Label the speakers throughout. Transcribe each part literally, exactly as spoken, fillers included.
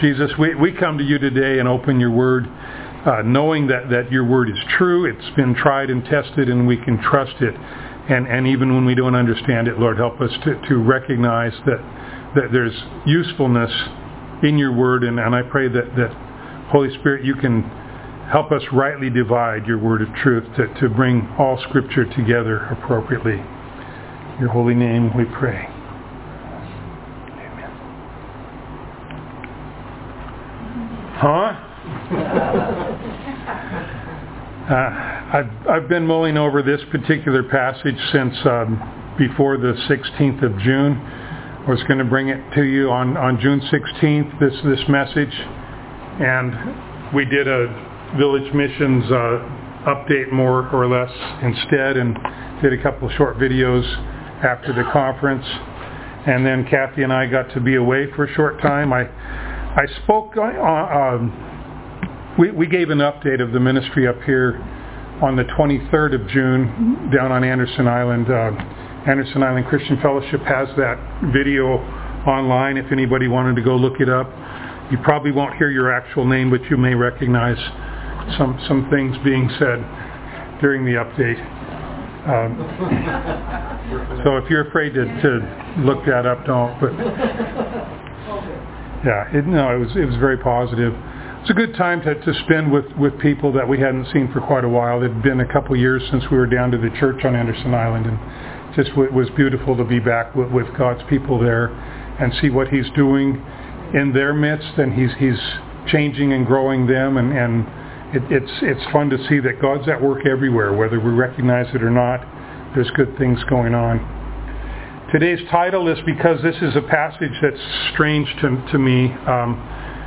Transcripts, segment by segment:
Speaker 1: Jesus, we, we come to you today and open your word, uh, knowing that, that your word is true. It's been tried and tested, and we can trust it. And, and even when we don't understand it, Lord, help us to, to recognize that, that there's usefulness in your word. And, and I pray that, that, Holy Spirit, you can help us rightly divide your word of truth to, to bring all Scripture together appropriately. In your holy name we pray. Amen. Huh? uh, I've, I've been mulling over this particular passage since um, before the sixteenth of June. I was going to bring it to you on, on June sixteenth, this, this message. And we did a Village Missions uh, update more or less instead, and did a couple of short videos after the conference. And then Kathy and I got to be away for a short time. I I spoke, uh, um, we, we gave an update of the ministry up here on the twenty-third of June down on Anderson Island. Uh, Anderson Island Christian Fellowship has that video online if anybody wanted to go look it up. You probably won't hear your actual name, but you may recognize some some things being said during the update. Um, so if you're afraid to, to look that up, don't. But yeah, it, no, it was it was very positive. It's a good time to, to spend with, with people that we hadn't seen for quite a while. It had been a couple years since we were down to the church on Anderson Island, and just it was beautiful to be back with, with God's people there and see what He's doing in their midst, and He's He's changing and growing them, and, and it, it's it's fun to see that God's at work everywhere, whether we recognize it or not. There's good things going on. Today's title is because this is a passage that's strange to, to me. Um,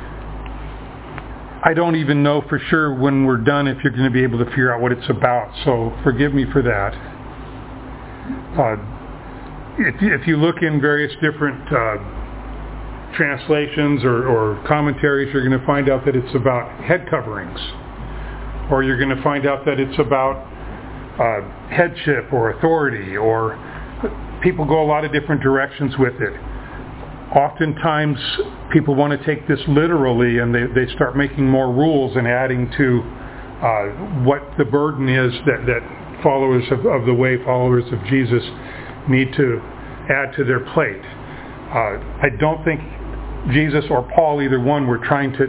Speaker 1: I don't even know for sure when we're done if you're going to be able to figure out what it's about, so forgive me for that. Uh, if, you, if you look in various different uh, translations or, or commentaries, you're going to find out that it's about head coverings, or you're going to find out that it's about uh, headship or authority, or people go a lot of different directions with it. Oftentimes people want to take this literally, and they, they start making more rules and adding to uh, what the burden is that, that followers of, of the way, followers of Jesus need to add to their plate. Uh, I don't think Jesus or Paul, either one, were trying to,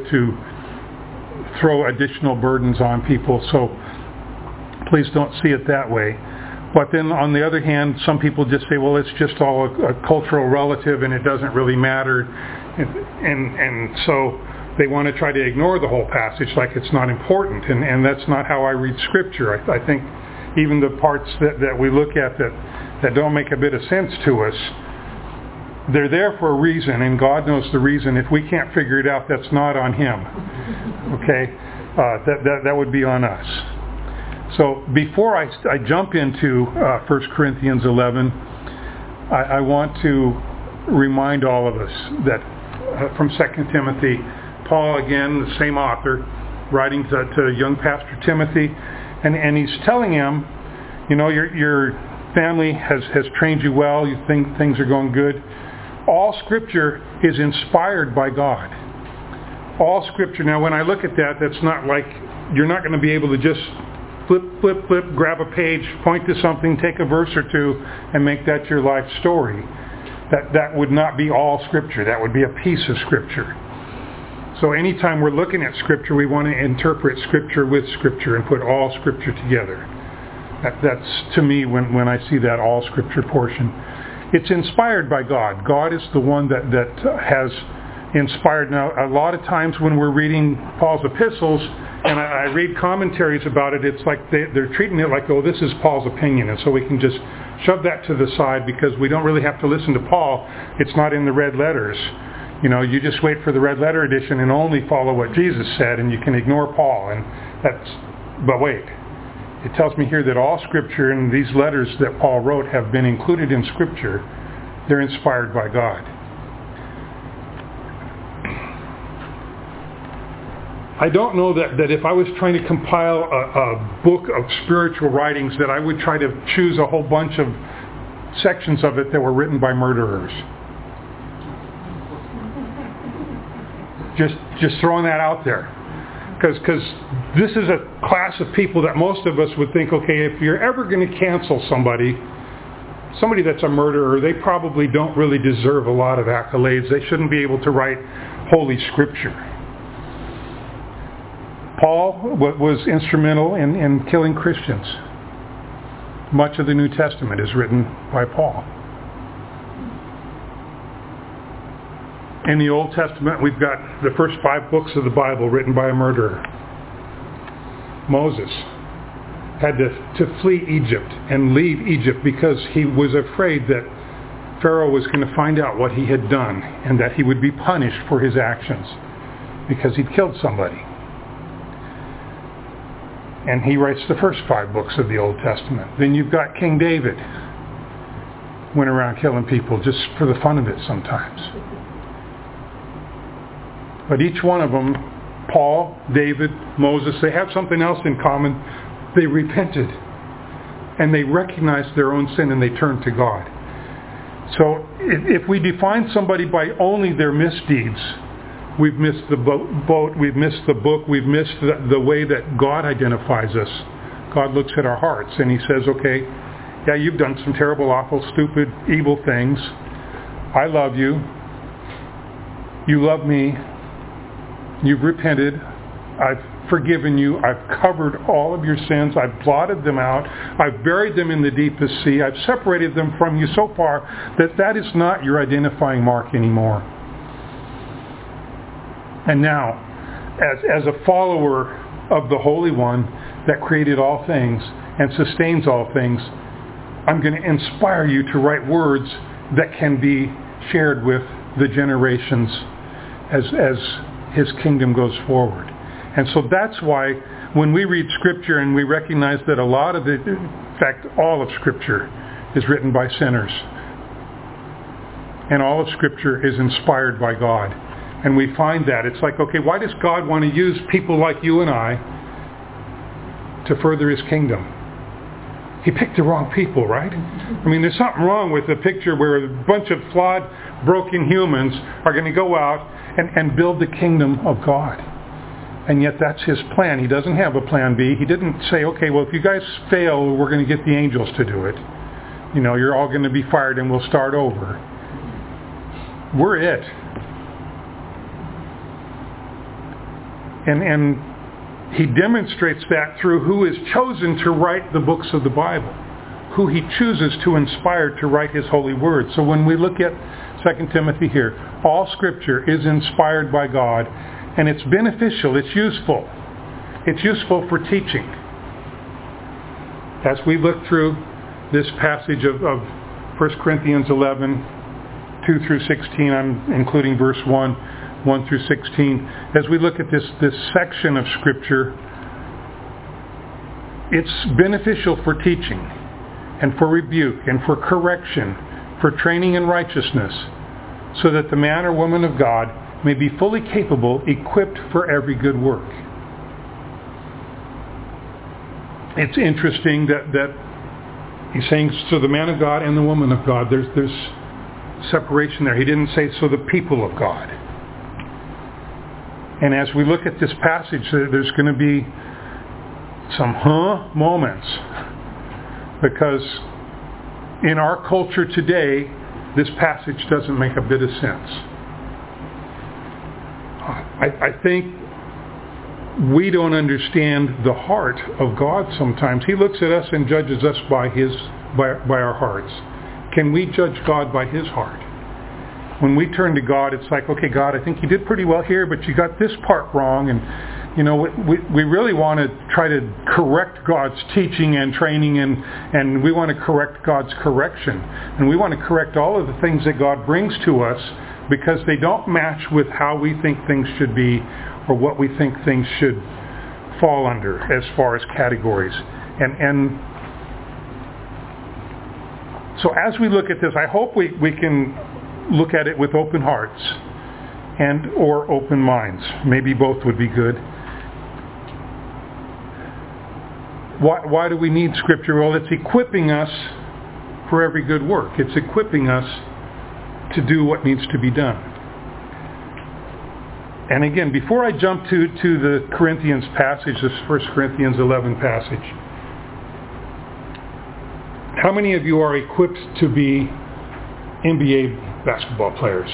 Speaker 1: to throw additional burdens on people, so please don't see it that way. But then on the other hand, some people just say, well, it's just all a, a cultural relative and it doesn't really matter. And, and, and so they want to try to ignore the whole passage like it's not important. And, and that's not how I read Scripture. I, I think even the parts that, that we look at that, that don't make a bit of sense to us, they're there for a reason, and God knows the reason. If we can't figure it out, that's not on Him. Okay? Uh, that, that, that would be on us. So before I, I jump into uh, First Corinthians eleven, I, I want to remind all of us that uh, from Second Timothy, Paul, again, the same author, writing to, to young Pastor Timothy, and, and he's telling him, you know, your, your family has, has trained you well, you think things are going good. All Scripture is inspired by God. All Scripture. Now, when I look at that, that's not like, you're not going to be able to just flip, flip, flip, grab a page, point to something, take a verse or two, and make that your life story. That that would not be all Scripture. That would be a piece of Scripture. So anytime we're looking at Scripture, we want to interpret Scripture with Scripture and put all Scripture together. That, that's, to me, when, when I see that all Scripture portion. It's inspired by God. God is the one that, that has inspired. Now, a lot of times when we're reading Paul's epistles, and I, I read commentaries about it, it's like they, they're treating it like, oh, this is Paul's opinion, and so we can just shove that to the side because we don't really have to listen to Paul. It's not in the red letters. You know, you just wait for the red letter edition and only follow what Jesus said, and you can ignore Paul. And that's, but wait, it tells me here that all Scripture and these letters that Paul wrote have been included in Scripture. They're inspired by God. I don't know that, that if I was trying to compile a, a book of spiritual writings that I would try to choose a whole bunch of sections of it that were written by murderers. Just just throwing that out there. Because this is a class of people that most of us would think, okay, if you're ever going to cancel somebody, somebody that's a murderer, they probably don't really deserve a lot of accolades. They shouldn't be able to write Holy Scripture. Paul was instrumental in, in killing Christians. Much of the New Testament is written by Paul. In the Old Testament, we've got the first five books of the Bible written by a murderer. Moses had to, to flee Egypt and leave Egypt because he was afraid that Pharaoh was going to find out what he had done and that he would be punished for his actions because he'd killed somebody. And he writes the first five books of the Old Testament. Then you've got King David. Went around killing people just for the fun of it sometimes. But each one of them, Paul, David, Moses, they have something else in common. They repented. And they recognized their own sin and they turned to God. So if we define somebody by only their misdeeds, we've missed the boat, we've missed the book, we've missed the, the way that God identifies us. God looks at our hearts and he says, okay, yeah, you've done some terrible, awful, stupid, evil things. I love you. You love me. You've repented. I've forgiven you. I've covered all of your sins. I've blotted them out. I've buried them in the deepest sea. I've separated them from you so far that that is not your identifying mark anymore. And now, as, as a follower of the Holy One that created all things and sustains all things, I'm going to inspire you to write words that can be shared with the generations as, as His kingdom goes forward. And so that's why when we read Scripture and we recognize that a lot of it, in fact, all of Scripture is written by sinners. And all of Scripture is inspired by God. And we find that. It's like, okay, why does God want to use people like you and I to further His kingdom? He picked the wrong people, right? I mean, there's something wrong with a picture where a bunch of flawed, broken humans are going to go out and, and build the kingdom of God. And yet that's His plan. He doesn't have a plan B. He didn't say, okay, well, if you guys fail, we're going to get the angels to do it. You know, you're all going to be fired and we'll start over. We're it. And, and He demonstrates that through who is chosen to write the books of the Bible, who He chooses to inspire to write His holy word. So when we look at Second Timothy here, all Scripture is inspired by God, and it's beneficial, it's useful. It's useful for teaching. As we look through this passage of, of First Corinthians eleven, two through sixteen, I'm including verse one, one through sixteen. As we look at this, this section of Scripture, it's beneficial for teaching and for rebuke and for correction, for training in righteousness, so that the man or woman of God may be fully capable, equipped for every good work. It's interesting that, that he's saying, so the man of God and the woman of God, there's, there's separation there. He didn't say, so the people of God. And as we look at this passage, there's going to be some huh moments. Because in our culture today, this passage doesn't make a bit of sense. I, I think we don't understand the heart of God sometimes. He looks at us and judges us by his by, by our hearts. Can we judge God by His heart? When we turn to God, it's like, okay, God, I think you did pretty well here, but you got this part wrong. And, you know, we, we really want to try to correct God's teaching and training, and, and we want to correct God's correction. And we want to correct all of the things that God brings to us because they don't match with how we think things should be or what we think things should fall under as far as categories. And, and so as we look at this, I hope we, we can look at it with open hearts and or open minds. Maybe both would be good. Why, why do we need Scripture? Well, it's equipping us for every good work. It's equipping us to do what needs to be done. And again, before I jump to, to the Corinthians passage, this First Corinthians eleven passage, how many of you are equipped to be N B A basketball players?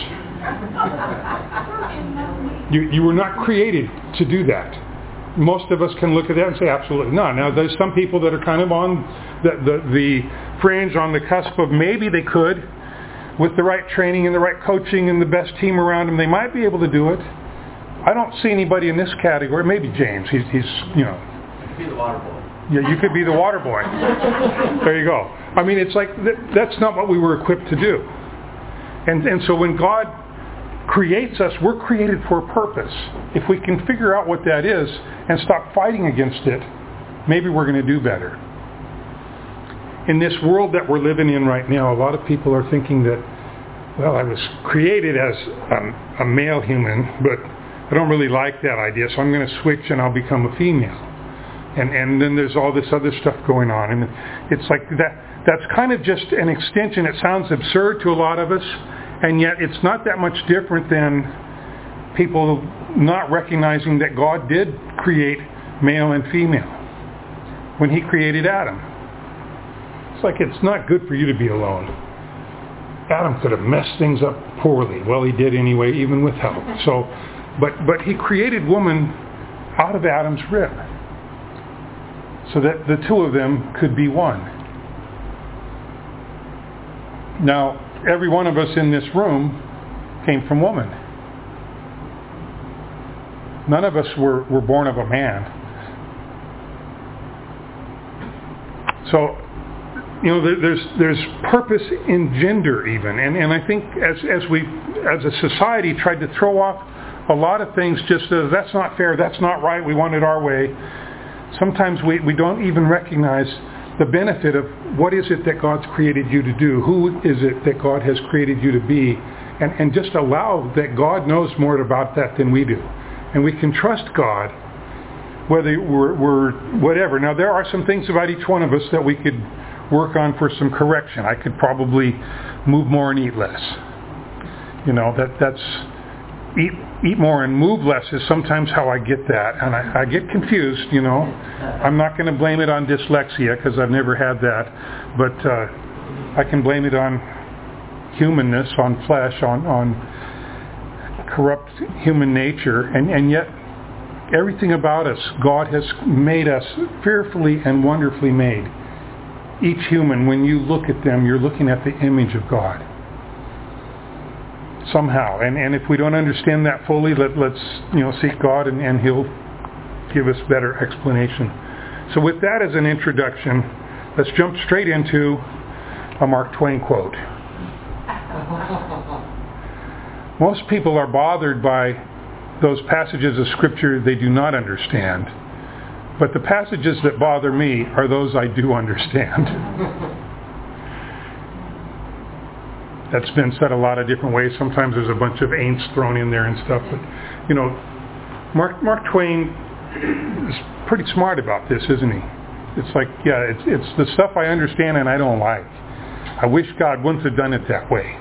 Speaker 1: You, you were not created to do that. Most of us can look at that and say, absolutely not. Now, there's some people that are kind of on the, the, the fringe, on the cusp of maybe they could, with the right training and the right coaching and the best team around them, they might be able to do it. I don't see anybody in this category. Maybe James. He's, he's you know.
Speaker 2: You could be the water boy.
Speaker 1: Yeah, you could be the water boy. There you go. I mean, it's like, that, that's not what we were equipped to do. And and so when God creates us, we're created for a purpose. If we can figure out what that is and stop fighting against it, maybe we're going to do better. In this world that we're living in right now, a lot of people are thinking that, well, I was created as a, a male human, but I don't really like that idea, so I'm going to switch and I'll become a female. And and then there's all this other stuff going on. And it's like that. That's kind of just an extension. It sounds absurd to a lot of us, and yet it's not that much different than people not recognizing that God did create male and female when He created Adam. It's like it's not good for you to be alone. Adam could have messed things up poorly. Well, he did anyway, even with help. So, but but He created woman out of Adam's rib, so that the two of them could be one. Now, every one of us in this room came from woman. None of us were, were born of a man. So, you know, there, there's there's purpose in gender even, and and I think as as we as a society tried to throw off a lot of things, just as that's not fair, that's not right, we want it our way. Sometimes we, we don't even recognize the benefit of what is it that God's created you to do, who is it that God has created you to be, and, and just allow that God knows more about that than we do. And we can trust God, whether we're, we're whatever. Now, there are some things about each one of us that we could work on for some correction. I could probably move more and eat less. You know, that that's eat eat more and move less is sometimes how I get that, and I, I get confused. You know, I'm not going to blame it on dyslexia because I've never had that, but uh, I can blame it on humanness, on flesh, on on corrupt human nature, and and yet everything about us, God has made us fearfully and wonderfully made. Each human, when you look at them, you're looking at the image of God. Somehow, and and if we don't understand that fully, let, let's you know seek God, and, and He'll give us better explanation. So with that as an introduction, let's jump straight into a Mark Twain quote. Most people are bothered by those passages of Scripture they do not understand, but the passages that bother me are those I do understand. That's been said a lot of different ways. Sometimes there's a bunch of ain'ts thrown in there and stuff. But, you know, Mark Mark Twain is pretty smart about this, isn't he? It's like, yeah, it's it's the stuff I understand and I don't like. I wish God wouldn't have done it that way.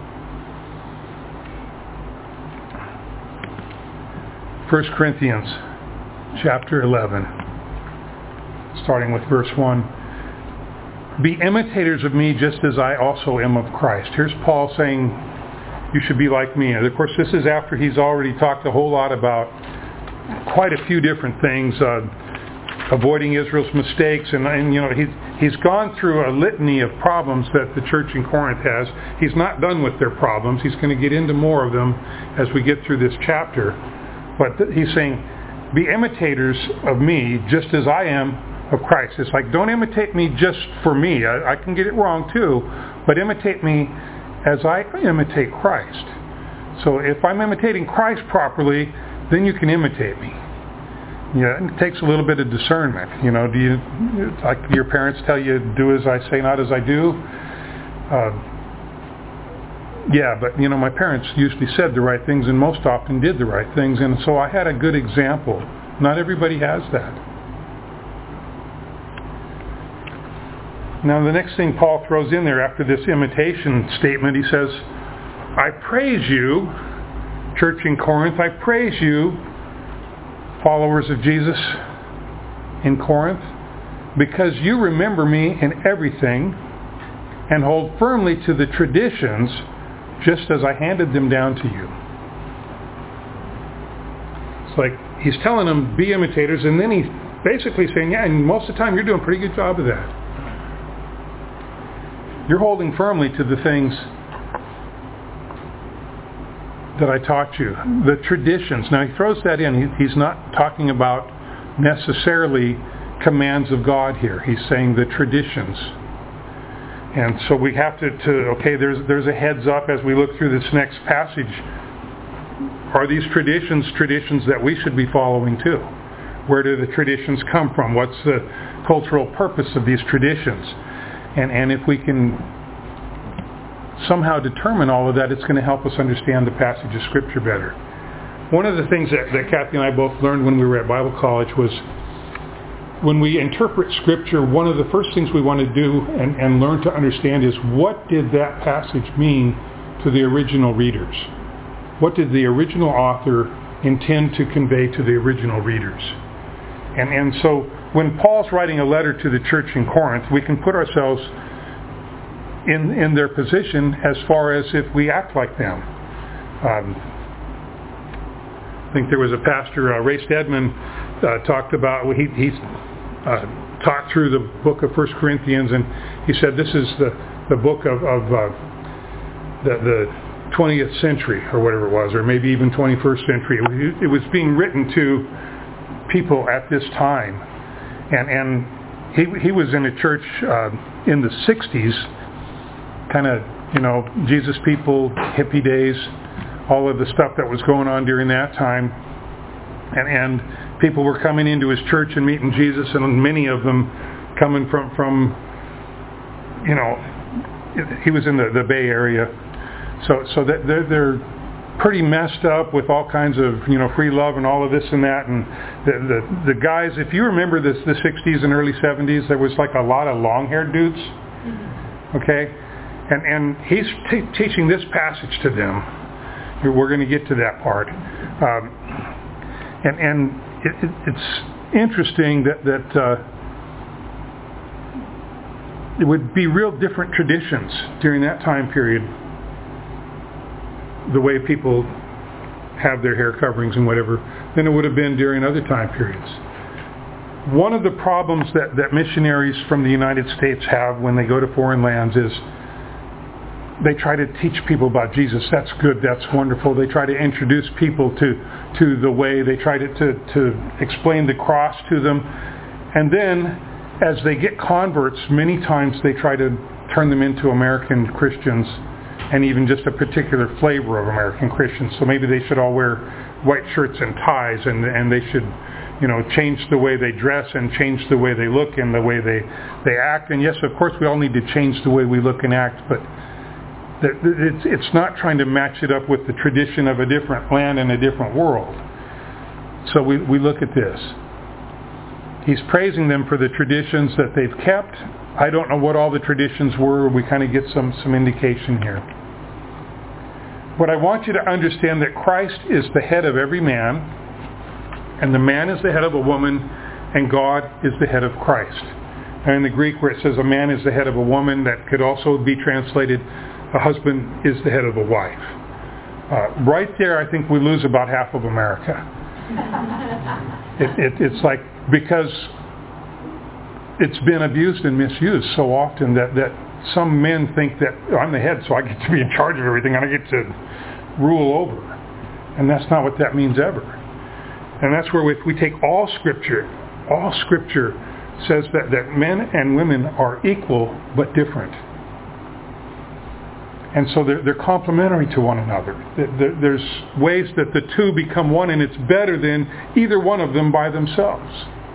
Speaker 1: First Corinthians chapter eleven, starting with verse one. Be imitators of me just as I also am of Christ. Here's Paul saying you should be like me. And of course, this is after he's already talked a whole lot about quite a few different things, uh, avoiding Israel's mistakes. And, and you know, he's, he's gone through a litany of problems that the church in Corinth has. He's not done with their problems. He's going to get into more of them as we get through this chapter. But th- he's saying, be imitators of me just as I am of Christ. It's like, don't imitate me just for me. I, I can get it wrong too, but imitate me as I imitate Christ. So if I'm imitating Christ properly, then you can imitate me. Yeah, it takes a little bit of discernment. You know, do you, like your parents tell you, do as I say, not as I do? Uh, yeah, but you know, my parents usually said the right things and most often did the right things, and so I had a good example. Not everybody has that. Now, the next thing Paul throws in there after this imitation statement, he says, I praise you church in Corinth, I praise you, followers of Jesus in Corinth, because you remember me in everything and hold firmly to the traditions just as I handed them down to you. It's like he's telling them, be imitators, and then he's basically saying, yeah, and most of the time you're doing a pretty good job of that. You're holding firmly to the things that I taught you, the traditions. Now he throws that in. He, he's not talking about necessarily commands of God here. He's saying the traditions. And so we have to, to okay, there's there's a heads up as we look through this next passage. Are these traditions traditions that we should be following too? Where do the traditions come from? What's the cultural purpose of these traditions? And and if we can somehow determine all of that, it's going to help us understand the passage of Scripture better. One of the things that, that Kathy and I both learned when we were at Bible college was when we interpret Scripture, one of the first things we want to do and, and learn to understand is what did that passage mean to the original readers? What did the original author intend to convey to the original readers? And, and so when Paul's writing a letter to the church in Corinth, we can put ourselves in, in their position as far as if we act like them. Um, I think there was a pastor, uh, Ray Stedman, uh, talked about, he, he's uh, taught through the book of First Corinthians, and he said this is the, the book of, of uh, the, the twentieth century, or whatever it was, or maybe even twenty-first century. It was, it was being written to people at this time. And, and he, he was in a church uh, in the sixties, kind of, you know, Jesus people, hippie days, all of the stuff that was going on during that time. And, and people were coming into his church and meeting Jesus, and many of them coming from, from you know, he was in the, the Bay Area. So so that they're, they're pretty messed up with all kinds of, you know, free love and all of this and that. And the the, the guys, if you remember this, the sixties and early seventies, there was like a lot of long-haired dudes. Okay? And, and he's t- teaching this passage to them. We're going to get to that part. Um, and and it, it, it's interesting that, that uh, it would be real different traditions during that time period, the way people have their hair coverings and whatever, than it would have been during other time periods. One of the problems that, that missionaries from the United States have when they go to foreign lands is they try to teach people about Jesus. That's good, that's wonderful. They try to introduce people to, to the way. They try to, to, to explain the cross to them. And then, as they get converts, many times they try to turn them into American Christians, and even just a particular flavor of American Christians. So maybe they should all wear white shirts and ties, and and they should, you know, change the way they dress and change the way they look and the way they, they act. And yes, of course, we all need to change the way we look and act, but it's, it's not trying to match it up with the tradition of a different land and a different world. So we, we look at this. He's praising them for the traditions that they've kept. I don't know what all the traditions were. We kind of get some, some indication here. But I want you to understand that Christ is the head of every man, and the man is the head of a woman, and God is the head of Christ. And in the Greek, where it says a man is the head of a woman, that could also be translated, a husband is the head of a wife. Uh, right there, I think we lose about half of America. it, it, it's like, because it's been abused and misused so often that, that some men think that, oh, I'm the head, so I get to be in charge of everything, and I get to rule over. And that's not what that means ever. And that's where if we take all Scripture, all Scripture says that, that men and women are equal but different. And so they're, they're complementary to one another. There, there's ways that the two become one, and it's better than either one of them by themselves.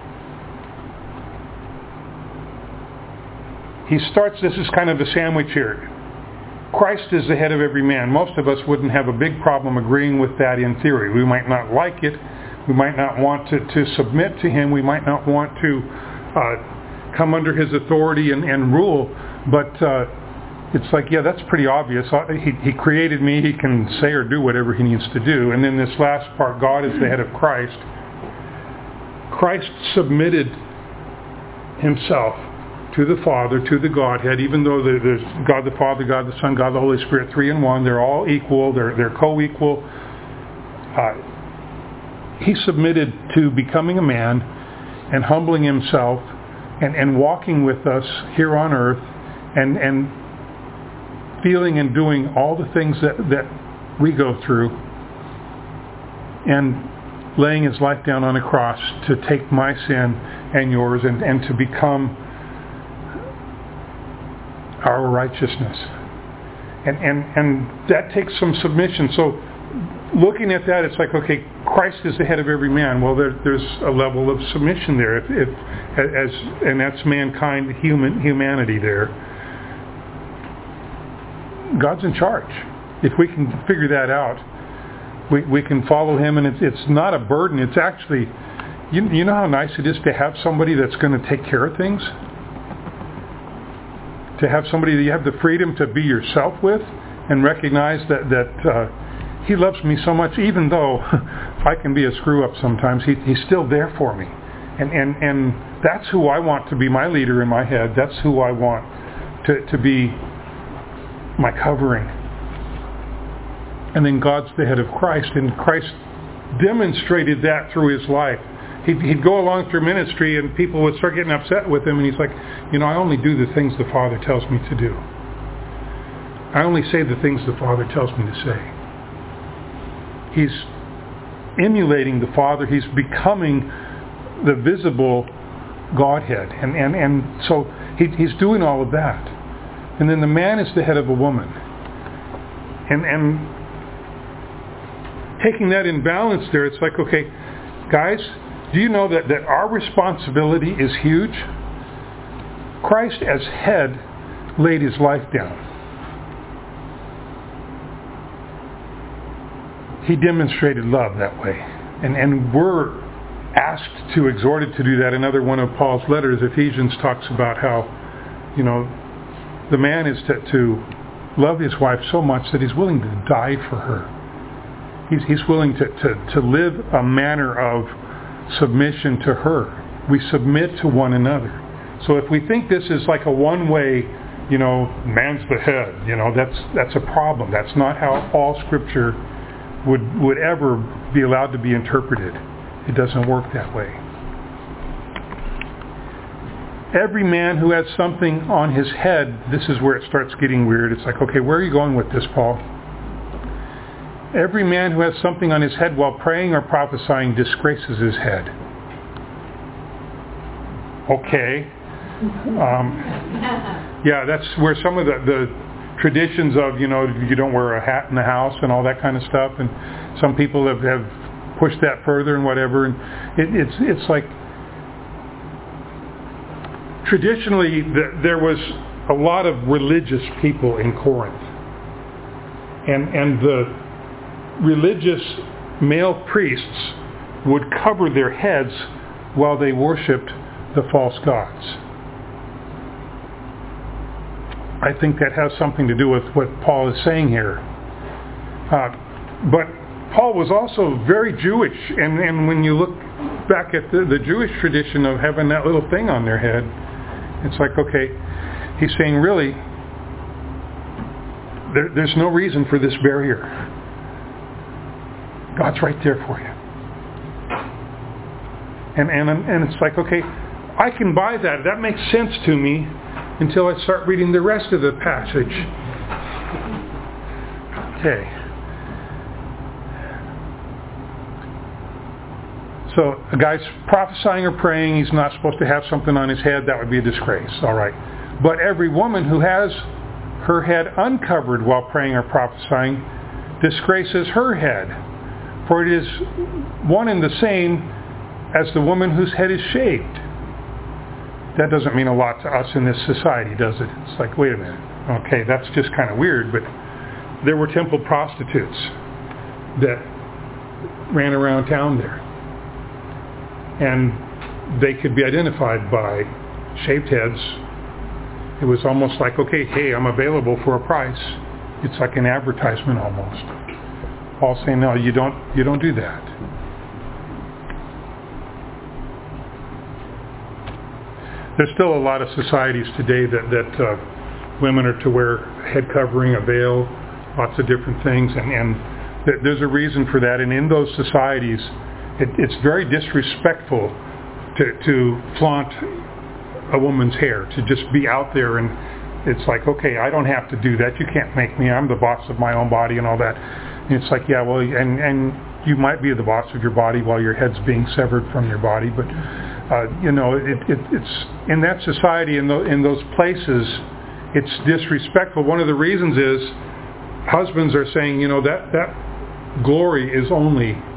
Speaker 1: He starts, this is kind of a sandwich here. Christ is the head of every man. Most of us wouldn't have a big problem agreeing with that in theory. We might not like it. We might not want to, to submit to him. We might not want to uh, come under his authority and, and rule. But uh, it's like, yeah, that's pretty obvious. He, he created me. He can say or do whatever he needs to do. And then this last part, God is the head of Christ. Christ submitted himself to the Father, to the Godhead, even though there's God the Father, God the Son, God the Holy Spirit, three in one. They're all equal. They're, they're co-equal. Uh, he submitted to becoming a man and humbling himself and, and walking with us here on earth and, and feeling and doing all the things that, that we go through, and laying his life down on a cross to take my sin and yours and, and to become our righteousness. And, and, and that takes some submission. So looking at that, it's like, okay, Christ is the head of every man. Well, there, there's a level of submission there, if, if, as, and that's mankind, human humanity there. God's in charge. If we can figure that out, we, we can follow him, and it's, it's not a burden. It's actually, you, you know how nice it is to have somebody that's going to take care of things? To have somebody that you have the freedom to be yourself with and recognize that, that uh, he loves me so much, even though if I can be a screw-up sometimes, he, he's still there for me. And, and, and that's who I want to be my leader in my head. That's who I want to, to be my covering. And then God's the head of Christ, and Christ demonstrated that through his life. He'd, he'd go along through ministry, and people would start getting upset with him, and he's like, you know, I only do the things the Father tells me to do. I only say the things the Father tells me to say. He's emulating the Father. He's becoming the visible Godhead. And, and, and so he, he's doing all of that. And then the man is the head of a woman. And, and taking that in balance there, it's like, okay, guys, do you know that, that our responsibility is huge? Christ as head laid his life down. He demonstrated love that way. And, and we're asked to, exhorted to do that. Another one of Paul's letters, Ephesians, talks about how, you know, the man is to, to love his wife so much that he's willing to die for her. He's, he's willing to, to, to live a manner of submission to her. We submit to one another. So if we think this is like a one-way, you know, man's the head, you know, that's that's a problem. That's not how all Scripture would would ever be allowed to be interpreted. It doesn't work that way. Every man who has something on his head, this is where it starts getting weird. It's like, okay, where are you going with this, Paul? Every man who has something on his head while praying or prophesying disgraces his head. Okay. Um, yeah, that's where some of the, the traditions of, you know, you don't wear a hat in the house and all that kind of stuff, and some people have, have pushed that further and whatever, and it, it's it's like traditionally the, there was a lot of religious people in Corinth, and and the religious male priests would cover their heads while they worshipped the false gods. I think that has something to do with what Paul is saying here. Uh, but Paul was also very Jewish, and, and when you look back at the, the Jewish tradition of having that little thing on their head, it's like, okay, he's saying really, there, there's no reason for this barrier. God's right there for you. And, and, and it's like, okay, I can buy that. That makes sense to me until I start reading the rest of the passage. Okay. So a guy's prophesying or praying, he's not supposed to have something on his head. That would be a disgrace. All right. But every woman who has her head uncovered while praying or prophesying disgraces her head. For it is one and the same as the woman whose head is shaved. That doesn't mean a lot to us in this society, does it? It's like, wait a minute. Okay, that's just kind of weird, but there were temple prostitutes that ran around town there. And they could be identified by shaved heads It was almost like, okay, hey, I'm available for a price. It's like an advertisement almost. Paul's saying, no, you don't, you don't do that. There's still a lot of societies today that, that uh, women are to wear head covering, a veil, lots of different things, and, and th- there's a reason for that. And in those societies, it, it's very disrespectful to, to flaunt a woman's hair, to just be out there, and it's like, okay, I don't have to do that. You can't make me. I'm the boss of my own body and all that. And it's like, yeah, well, and, and you might be the boss of your body while your head's being severed from your body, but Uh, you know, it, it, it's in that society, in, the, in those places, it's disrespectful. One of the reasons is husbands are saying, you know, that, that glory is only